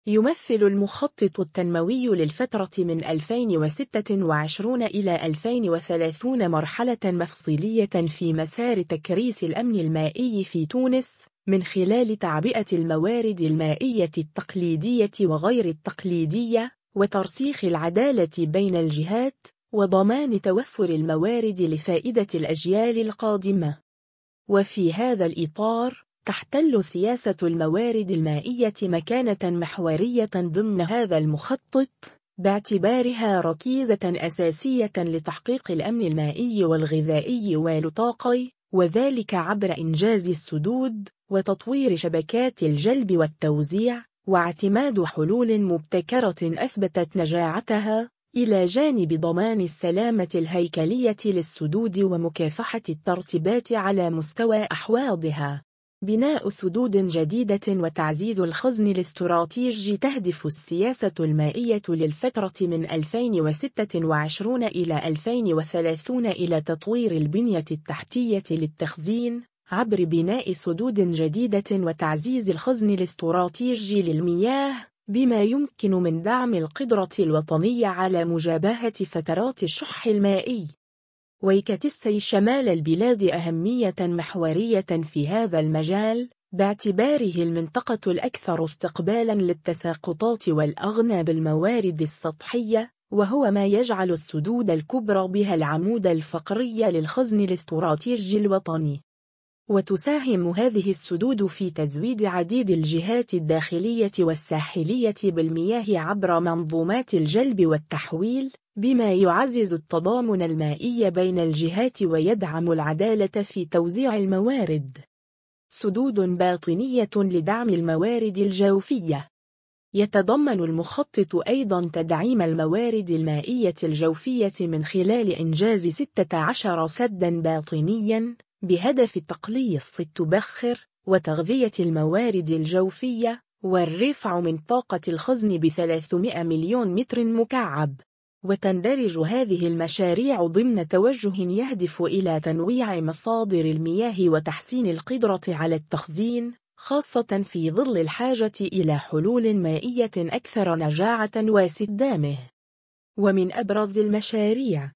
يمثل المخطط التنموي للفترة من 2026 إلى 2030 مرحلة مفصلية في مسار تكريس الأمن المائي في تونس من خلال تعبئة الموارد المائية التقليدية وغير التقليدية وترسيخ العدالة بين الجهات وضمان توفر الموارد لفائدة الأجيال القادمة. وفي هذا الإطار تحتل سياسة الموارد المائية مكانة محورية ضمن هذا المخطط باعتبارها ركيزة أساسية لتحقيق الأمن المائي والغذائي والطاقي، وذلك عبر إنجاز السدود وتطوير شبكات الجلب والتوزيع واعتماد حلول مبتكرة أثبتت نجاعتها، إلى جانب ضمان السلامة الهيكلية للسدود ومكافحة الترسبات على مستوى أحواضها. بناء سدود جديدة وتعزيز الخزن الاستراتيجي. تهدف السياسة المائية للفترة من 2026 إلى 2030 إلى تطوير البنية التحتية للتخزين عبر بناء سدود جديدة وتعزيز الخزن الاستراتيجي للمياه، بما يمكن من دعم القدرة الوطنية على مجابهة فترات الشح المائي. ويكتسي شمال البلاد أهمية محورية في هذا المجال باعتباره المنطقة الأكثر استقبالا للتساقطات والأغنى بالموارد السطحية، وهو ما يجعل السدود الكبرى بها العمود الفقري للخزن الاستراتيجي الوطني. وتساهم هذه السدود في تزويد عديد الجهات الداخلية والساحلية بالمياه عبر منظومات الجلب والتحويل، بما يعزز التضامن المائي بين الجهات ويدعم العدالة في توزيع الموارد. سدود باطنية لدعم الموارد الجوفية. يتضمن المخطط أيضا تدعيم الموارد المائية الجوفية من خلال إنجاز 16 سدًا باطنياً بهدف تقليص التبخر وتغذية الموارد الجوفية والرفع من طاقة الخزن ب300 مليون متر مكعب. وتندرج هذه المشاريع ضمن توجه يهدف إلى تنويع مصادر المياه وتحسين القدرة على التخزين، خاصة في ظل الحاجة إلى حلول مائية أكثر نجاعة واستدامة. ومن أبرز المشاريع